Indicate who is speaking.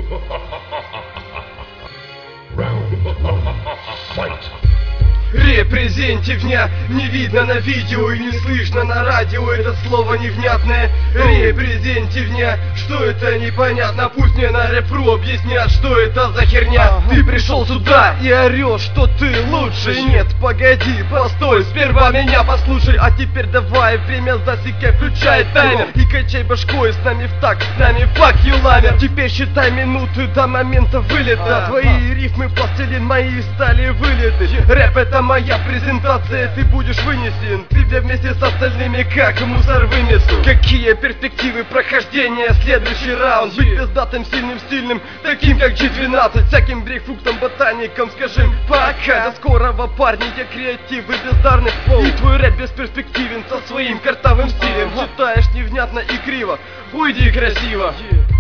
Speaker 1: Репрезентивня не видно на видео и не слышно на радио. Это слово невнятное. Репрезентивня, что это непонятно. Пусть мне на репру объяснят, что это за херня. Ты пришел сюда и орешь, что ты лучший. Нет, погоди, постой, сперва меня послушай. А теперь давай, время засекай, включай таймер и качай башкой, с нами в такт, с нами fuck you lover. Теперь считай минуты до момента вылета. Твои рифмы пластилин, мои стали вылеты. Рэп это моя презентация, ты будешь вынесен. Тебя вместе с остальными как мусор вынесу. Какие перспективы прохождения, следующий раунд. Быть пиздатым, сильным, стильным, таким как G12. Всяким брейкфруктом, ботаником скажем пока. До скорого, парни, я креатив и бездарный флоу. И твой рэп бесперспективен со своим картавым стилем. Читаешь невнятно и криво, уйди красиво.